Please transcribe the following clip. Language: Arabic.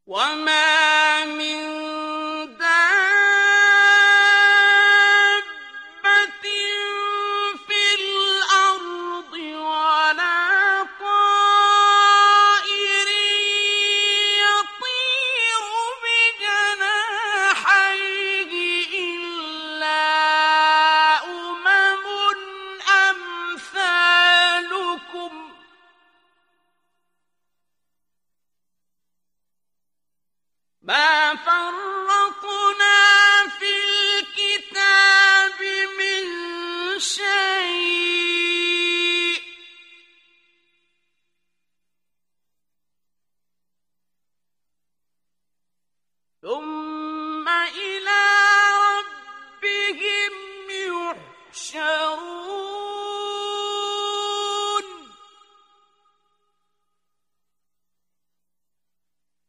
وما من دابة في الأرض ولا طائر يطير بجناحيه إلا أمم أمثالكم ما فرطنا في الكتاب من شيء ثم